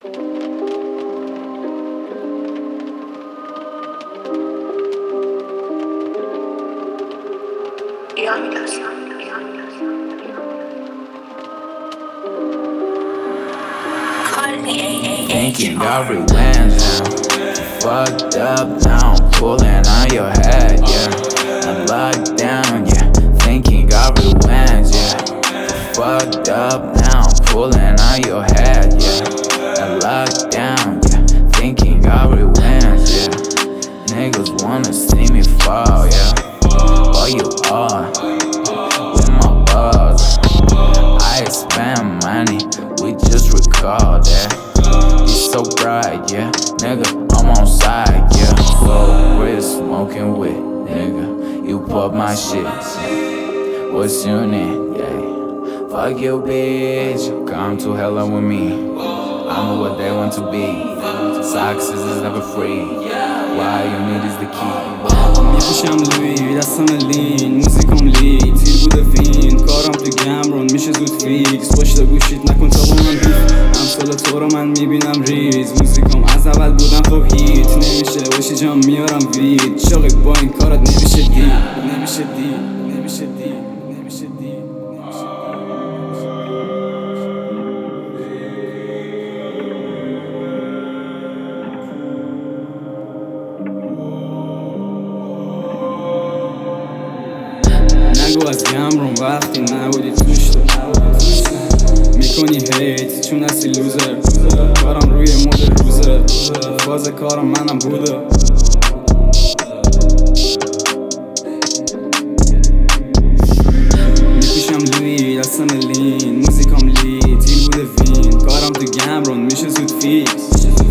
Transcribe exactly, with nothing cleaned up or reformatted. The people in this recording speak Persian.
Thinking got revenge, yeah. Fucked up now, pulling on your head, yeah. I'm locked down, yeah. Thinking got revenge, yeah. Fucked up now, pulling on your head, yeah. I'm locked down, yeah. Thinking got revenge, yeah. Niggas wanna see me fall, yeah. But you are with my buzz. I spend money, we just record that. It's so bright, yeah. Nigga, I'm on side, yeah. Full wrist, smoking with, nigga. You pop my shit. What's your name? Yeah. Fuck you, bitch. Come to hell with me. I'm what they want to be. Success is never free. Why you need is the key. میپوشم لوی دستم لین موزیکم لی تیر بوده فین کارم تو گمرون میشه زود فیکس پشت گوشیت نکن تا با من بیف امثال تو رو من میبینم ریز موزیکم از اول بودم خب هیت نمیشه باشی جام میارم وید شاقی با این کارت نمیشه دی نمیشه دی نمیشه دی نمیشه دی نگو از گمرون وقتی نبودی توش تو میکنی هیت چون هستی لوزر کارم روی مود روزه فاز کارم منم بوده میپوشم لوی دستم لین موزیکم لی تیر بوده وین کارم تو گمرون میشه زود فیکس